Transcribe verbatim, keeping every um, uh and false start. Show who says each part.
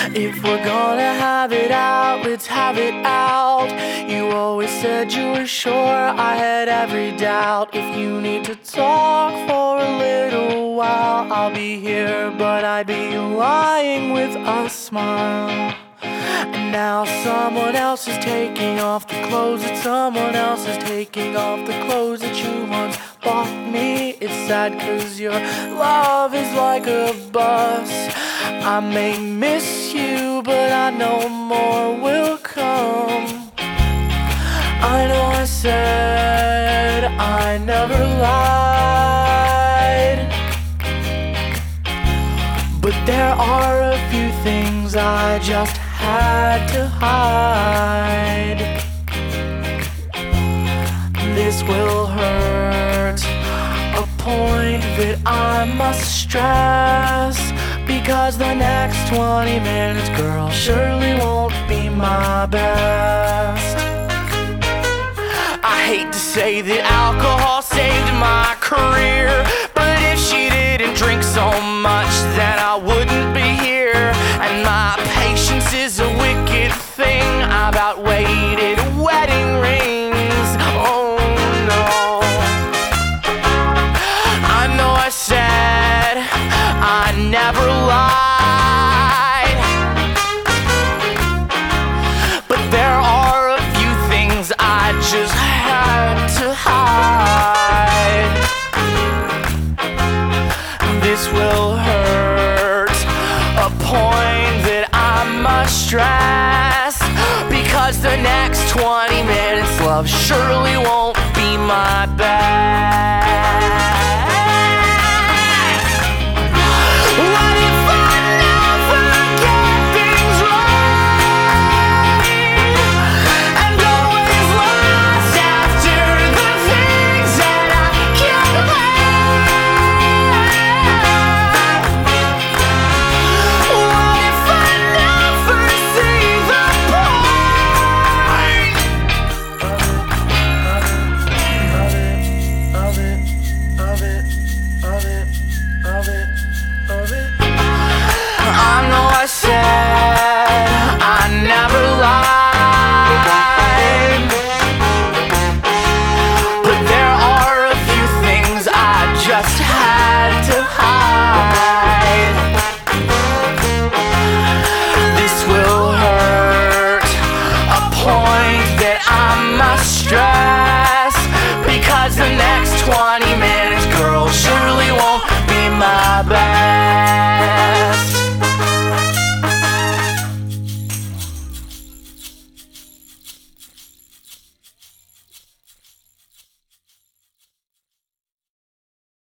Speaker 1: If we're gonna have it out, let's have it out. You always said you were sure, I had every doubt. If you need to talk for a little while, I'll be here, but I'd be lying with a smile. And now someone else is taking off the clothes that someone else is taking off the clothes that you once bought me. It's sad cause your love is like a bus. I may miss you, but I know more will come. I know I said I never lied, but there are a few things I just had to hide. This will hurt, a point that I must stress, because the next twenty minutes, girl, surely won't be my best. I hate to say that alcohol saved my career, but if she didn't drink so much, then I wouldn't be here. And my patience is a wicked thing. I've outweighted wedding rings. Oh no. I know I said I never lied, but there are a few things I just had to hide. This will hurt, a point that I must stress, because the next twenty minutes, love, surely won't be my best. What if I never get things right, and always lost after the things that I can't have? What if I never see the point of it, of it, of it, of it, of it, of it? I know I said I never lied, but there are a few things I just had to hide. This will hurt, a point that I must stress, because the next twenty